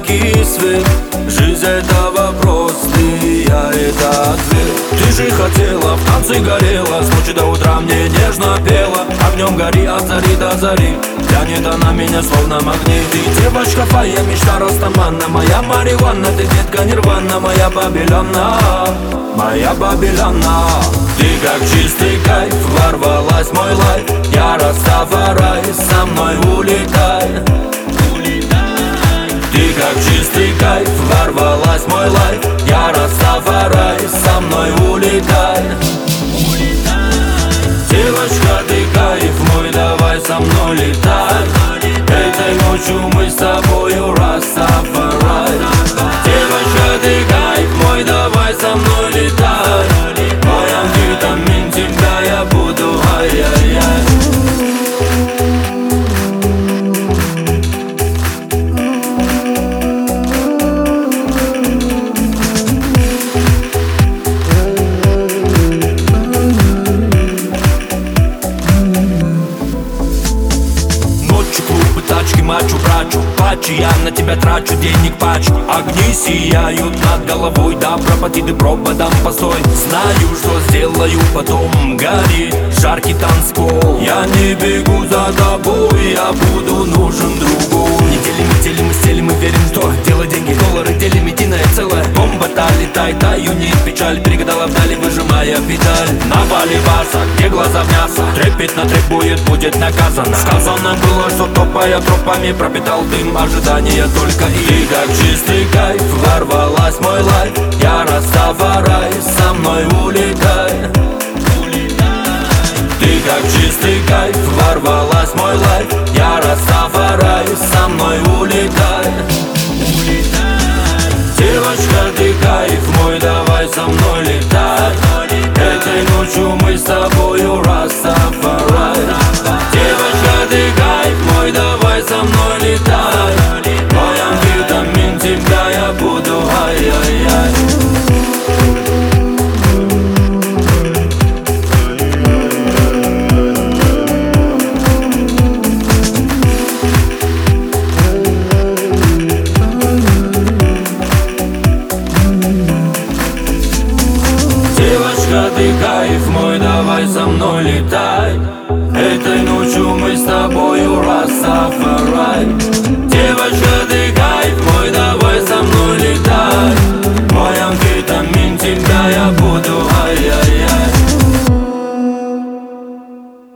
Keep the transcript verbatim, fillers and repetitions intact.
яркий свет. Жизнь — это вопрос, ты, я — это ответ. Ты же хотела, в танце горела, с ночи до утра мне нежно пела. Огнем гори от зари до зари, тянет она меня словно магнит. Ты девочка твоя, мечта растаманна, моя марихуана, ты детка нирвана, моя Бабилона, моя Бабилона. Ты как чистый кайф, ворвалась в мой лайф. Я Растафарай, со мной улетай. Ты как чистый кайф, ворвалась в мой лайф. Я Растафарай, со мной улетай. Девочка, ты кайф мой, давай со мной летай. Этой ночью мы с тобою Растафарай. Девочка, ты кайф мой, давай со мной летай. Мой амфетамин, тебя я буду, ай-яй-яй. Тачки, мачу, брачу, пачи, я на тебя трачу денег пачку. Огни сияют над головой, да пропади ты проводом постой. Знаю, что сделаю потом, горит жаркий танцпол. Я не бегу за тобой, я буду нужен другу. Недели, метели, мы стели, мы верим, что дело деньги, доллары, делим единое целое. Бомба-то летай, таю не печаль, перегадала вдали, выжимая педаль. На Бали баса, где глаза в мясо, трепетно требует, будет наказано. Сказано было, что топая тропами пропитал дым, ожидания только и. Ты как чистый кайф, ворвалась в мой лайф. Я Растафарай, со мной улетай. Ты как чистый кайф, ворвалась в мой лайф. Я Растафарай, со мной улетай. Девочка, ты кайф мой, давай со мной летай. Этой ночью мы с тобою Растафарай. Девочка, ты кайф мой, давай со мной летай. Мой амфетамин, тебя я буду, ай-яй-яй. Девочка, ты кайф мой, давай со мной летай. Этой ночью мы с тобою Растафарай.